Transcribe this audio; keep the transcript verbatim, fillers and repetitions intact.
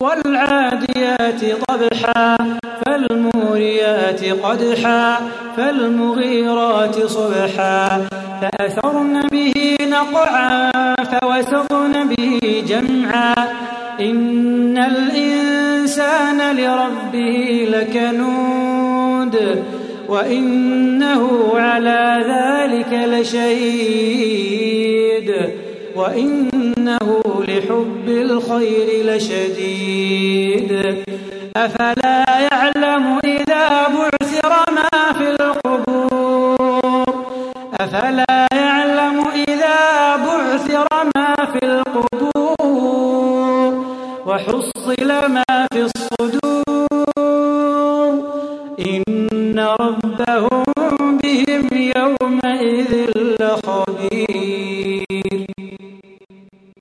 والعاديات ضبحا فالموريات قدحا فالمغيرات صبحا فأثرن به نقعا فوسطن به جمعا إن الإنسان لربه لكنود وإنه على ذلك لشهيد وإنه لحب الخير لشديد أفلا يعلم إذا بعثر ما في القبور أفلا يعلم إذا بعثر ما في القبور وحصل ما في الصدور